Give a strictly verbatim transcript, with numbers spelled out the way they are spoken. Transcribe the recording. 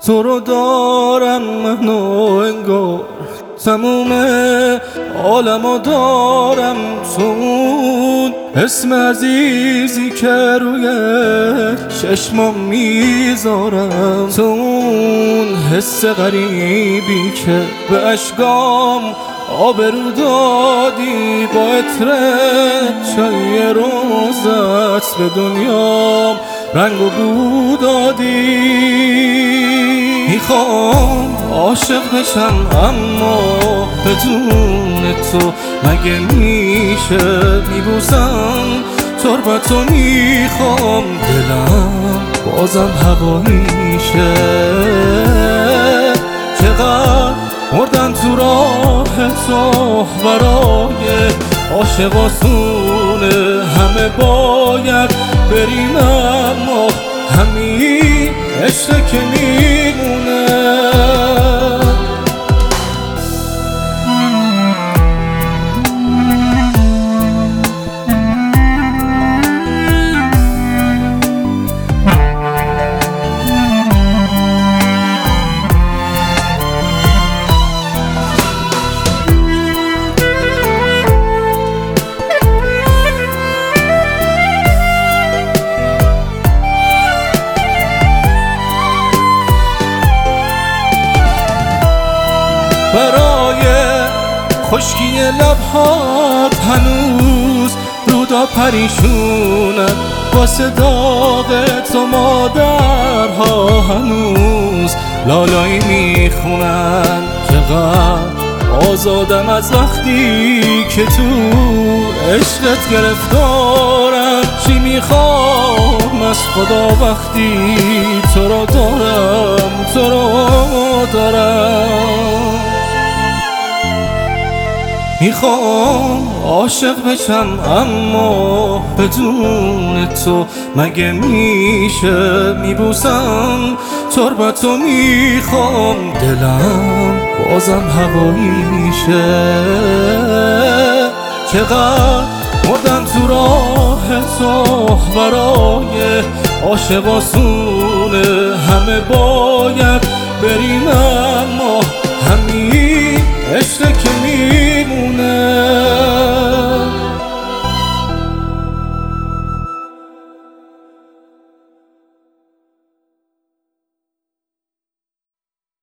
تو رو دارم من و انگار تموم عالمو دارم، تو اون اسم عزیزی که روی چشمام میذارم، تو اون حس غریبی که به اشکام آبرو دادی، با عطر چای روزت به دنیام رنگ و بو دادی. میخوام عاشق بشم اما بدون تو مگه میشه؟ میبوسم تربتو میخوام، دلم بازم هواییشه. چقدر مردن تو راه تو برای عاشق آسونه، همه باید بریم اما همین عشق که میمونه. برای خشکی لبهات هنوز رودا پریشونن، واسه داغ تو مادرها هنوز لالایی میخونن. چقدر آزادم از وقتی که تو عشقت گرفتارم، چی میخوام از خدا وقتی تو رو دارم، تو رو دارم. میخوام عاشق بشم اما بدون تو مگه میشه؟ میبوسم تربتو میخوام، دلم بازم هواییشه. چقدر مردن تو راه تو برای عاشق آسونه، همه باید بریم اما همین